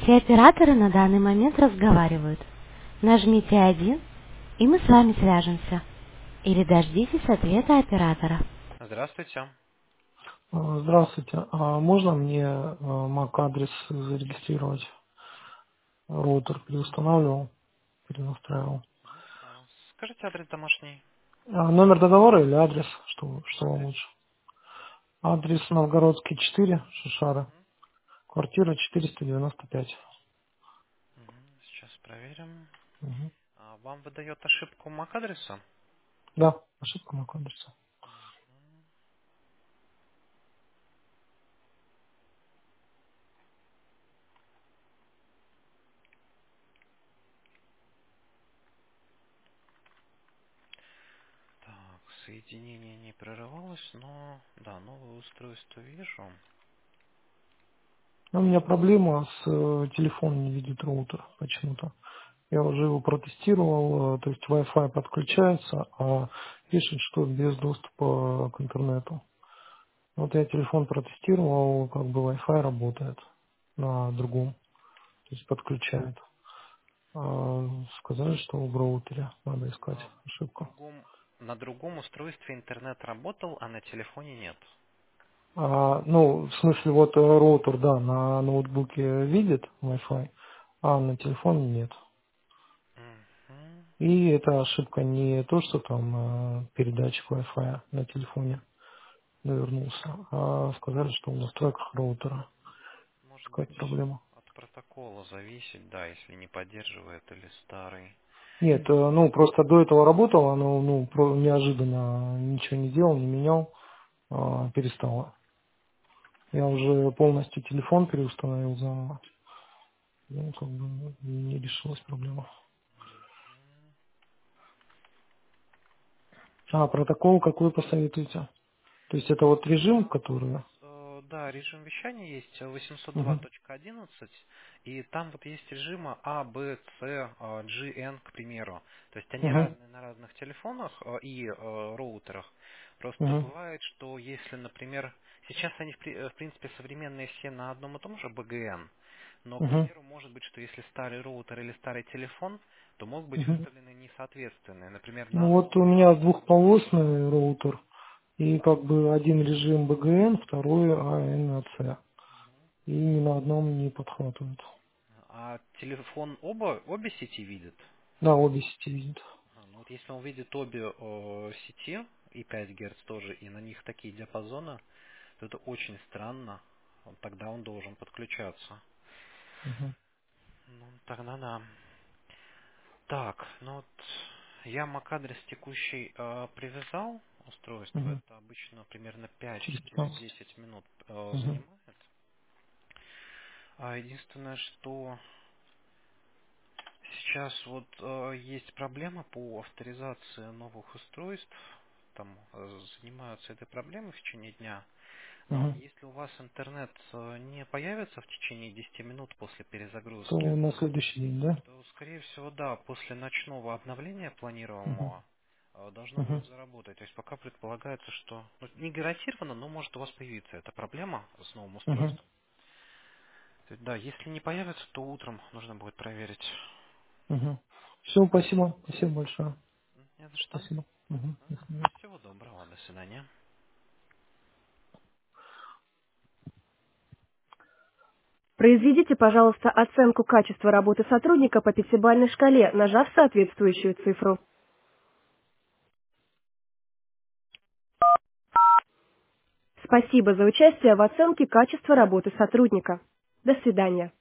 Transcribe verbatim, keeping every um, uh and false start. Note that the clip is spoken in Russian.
Все операторы на данный момент разговаривают. Нажмите один, и мы с вами свяжемся. Или дождитесь ответа оператора. Здравствуйте. А, Здравствуйте. А можно мне а, MAC-адрес зарегистрировать? Роутер переустанавливал, перенастраивал. А, Скажите адрес домашний. А номер договора или адрес? Что, что вам Адрес. лучше? Адрес Новгородский четыре, Шишара. Мгм. Квартира четыреста девяносто пять. Мгм. Сейчас проверим. Мгм. А, Вам выдает ошибку MAC-адреса? Да, ошибка MAC-адреса. Так, соединение не прерывалось, но да, новое устройство вижу. У меня проблема с э, телефоном, не видит роутер почему-то. Я уже его протестировал, э, то есть Wi-Fi подключается, а пишет, что без доступа к интернету. Вот я телефон протестировал, как бы Wi-Fi работает на другом, то есть подключает. А, сказали, что в роутере надо искать На ошибку. другом, на другом устройстве интернет работал, а на телефоне нет. А, ну, в смысле, вот э, роутер, да, на ноутбуке видит Wi-Fi, а на телефоне нет. Мгм. И эта ошибка не то, что там э, передатчик Wi-Fi на телефоне навернулся, а сказали, что в настройках роутера Может какая-то быть, проблема. от протокола зависит, да, если не поддерживает или старый. Нет, э, ну просто до этого работало, но ну про- неожиданно ничего не делал, не менял, а, перестало. Я уже полностью телефон переустановил заново. Ну, как бы не решилась проблема. А протокол какой посоветуете? То есть это вот режим, Там у который. вас, э, да, режим вещания есть э, восемьсот два Угу, точка одиннадцать, и там вот есть режимы А, Б, С, э, G, N, к примеру. То есть они угу, разные на разных телефонах э, и э, роутерах. Просто угу, бывает, что если, например, сейчас они в при- э, в принципе современные все на одном и том же B G N, но, к угу, примеру, может быть, что если старый роутер или старый телефон, то могут быть угу. выставлены несоответственные. Например, на Ну вот у новом меня двухполосный роутер, и как бы один режим B G N, второй A N C. И ни на одном не подхватывает. а телефон оба, обе сети видит. Да, обе сети видит. А, ну вот если он видит обе э, сети и пять Гц тоже, и на них такие диапазоны, то это очень странно. Вот тогда он должен подключаться. Угу, Ну, тогда да. Так, ну вот я MAC-адрес текущий э, привязал устройство. угу. Это обычно примерно Через пятнадцать. пять-десять минут э, Угу, занимает. А единственное, что сейчас вот э, есть проблема по авторизации новых устройств. Там э, занимаются этой проблемой в течение дня. Но угу. если у вас интернет э, не появится в течение десяти минут после То перезагрузки, на следующий день, да? то, скорее всего, да, после ночного обновления Угу, планируемого э, должно угу, будет заработать. То есть пока предполагается, что ну, не гарантированно, но может у вас появиться эта проблема с новым угу, устройством. То есть, да, если не появится, то утром нужно будет проверить. угу. Все, спасибо. Спасибо большое. М, Не за что. Спасибо. Угу. Ага. До свидания. Всего доброго, до свидания. Произведите, пожалуйста, оценку качества работы сотрудника по пятибалльной шкале, нажав соответствующую цифру. Спасибо за участие в оценке качества работы сотрудника. До свидания.